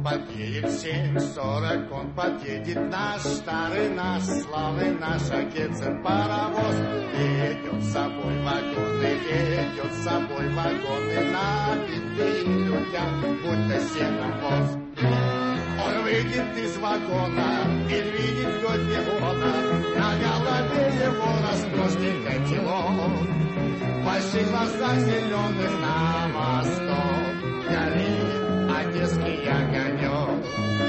подъедет в 7:40, он подъедет наш старый, наш славный, наш отец паровоз. Ведет с собой вагоны, ведет с собой вагоны, набитые людям, будто сеном воз. Он выйдет из вагона и видит вдоль перрона, на голове его роскошный котелок. В больших глазах зеленых на восток горит одесский огонек.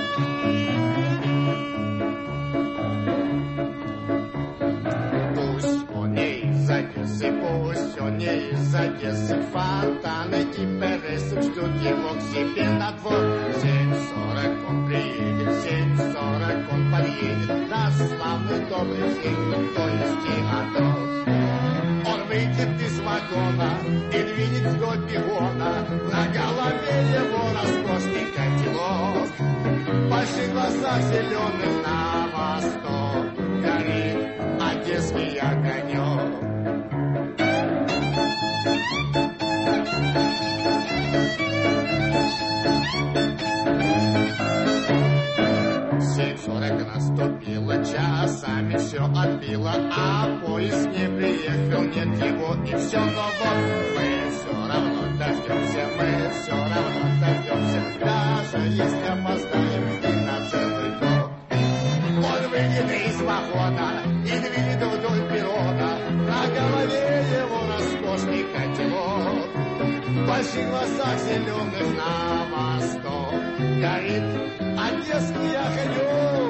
Пусть он не из Одессы, пусть он не из Одессы, фонтаны и Пересы ждут его к себе на двор. В 7:40 он приедет, в 7:40 он подъедет на славный добрый день, то есть Теодор. Он выйдет из вагона и двинет вдоль бегона, на голове его роскошный котелок. В больших глазах зеленых на восток горит одесский огонек. Наступило, часами все отбило, а поезд не приехал, нет его и все. Но вот мы все равно дождемся, мы все равно дождемся, даже если опоздаем и на целый год. Он выйдет из вагона и двинет вдоль перрона, на голове его роскошный котелок. В больших глазах зеленых на восток горит одесский огонек.